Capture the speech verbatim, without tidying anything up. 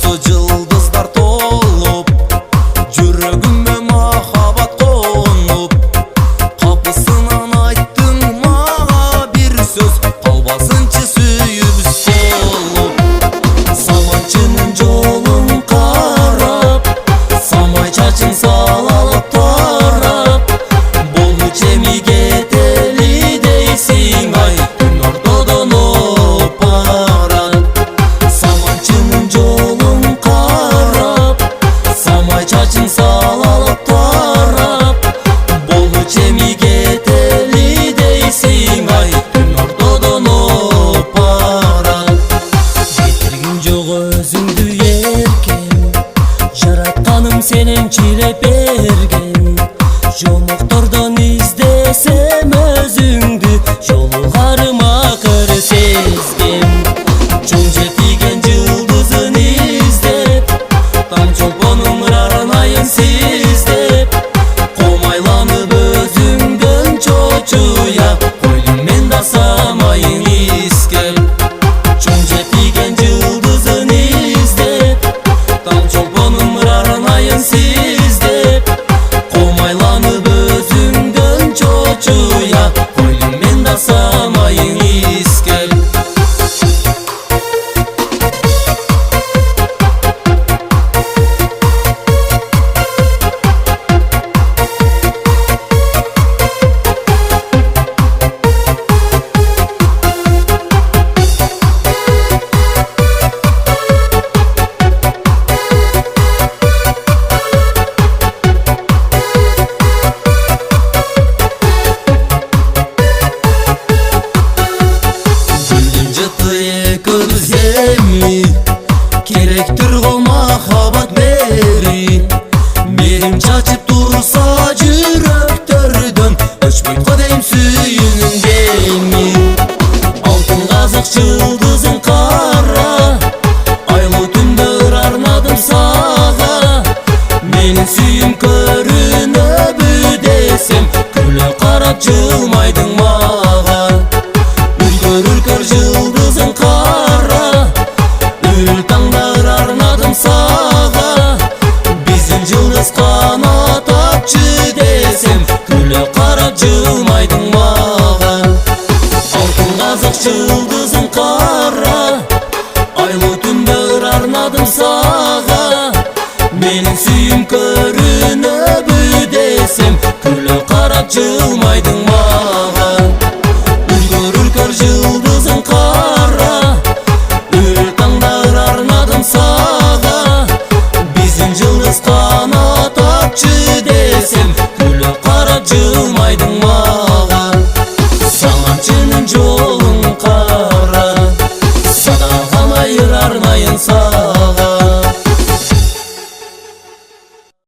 Ошто жылдыздар толуп, жүрөгүмө махабат конуп. Капысынан айттың мага бир сөз, калбасынчы сүйүбүз болуп. Саманчынын жолун карап, самай чачың салалып тарап, болуч эми кетели дейсиң ай, түн ортодон опарат. Саманчынын жолун карап, самай чачың салалып тарап, болуч эми кетели дейсиң ай, түн ортодон опарат. Жетиргин жок өзүңдү эркем, жаратканым сенен чилеп берген. Жомоктордон издесем өзүңдү, жолугарыма кыр сезгем. Чоң жетиген жылдызын издеп, таң чолпонум арнайын сиздеп, комайланып өзүңдөн чочуя койдум мен да самайың искеп. Чоң жетиген жылдызын издеп, таң чолпонум арнайын сиздеп, комайланып өзүңдөн чочуя койдум мен да самайың искеп. Экөөбүз эми керектир го махабат бери. Мерим чачып турса жүрөктөрдөн, өчпөйт го дейм сүйүүнүң деми. Алтын казык жылдызың кара, айлуу түндөр арнадым сага. Менин сүйүүм көрүнөбү десем, күлө карап жылмайдың мага. Үлгөр үлгөр жылдызың кара, ül таңдар арнадым сага. Биздин жылдыз канат тапчы десем, күлө карап жылмайдың мага. Алтын казык жылдызың кара, айлуу түндөр арнадым сага. Менин сүйүүм көрүнөбү десем, күлө карап жылмайдың мага. Үлгөр үлгөр жылдызың кара, ül таңдар арнадым сага. Биздин жылдыз канат тапчы десем, күлө карап жылмайдың